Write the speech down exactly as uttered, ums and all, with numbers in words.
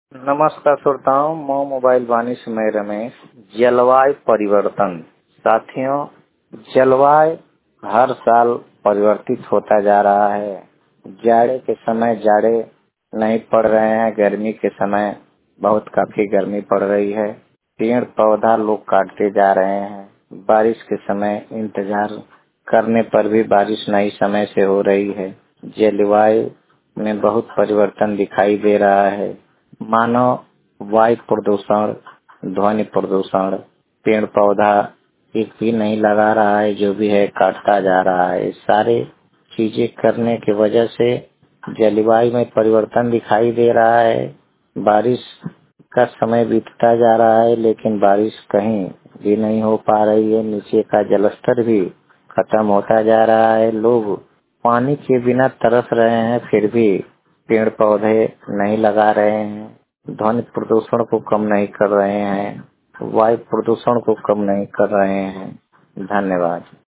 नमस्कार श्रोताओं, मैं मोबाइल वाणी से मैं रमेश। जलवायु परिवर्तन साथियों, जलवायु हर साल परिवर्तित होता जा रहा है। जाड़े के समय जाड़े नहीं पड़ रहे हैं, गर्मी के समय बहुत काफी गर्मी पड़ रही है। पेड़ पौधा लोग काटते जा रहे हैं। बारिश के समय इंतजार करने पर भी बारिश नहीं समय से हो रही है। जलवायु में बहुत परिवर्तन दिखाई दे रहा है। मानव वायु प्रदूषण, ध्वनि प्रदूषण, पेड़ पौधा एक भी नहीं लगा रहा है, जो भी है काटता जा रहा है। सारे चीजें करने की वजह से जलवायु में परिवर्तन दिखाई दे रहा है। बारिश का समय बीतता जा रहा है, लेकिन बारिश कहीं भी नहीं हो पा रही है। नीचे का जलस्तर भी खत्म होता जा रहा है। लोग पानी के बिना तरस रहे हैं, फिर भी पेड़ पौधे नहीं लगा रहे हैं। ध्वनि प्रदूषण को कम नहीं कर रहे हैं। वायु प्रदूषण को कम नहीं कर रहे हैं। धन्यवाद।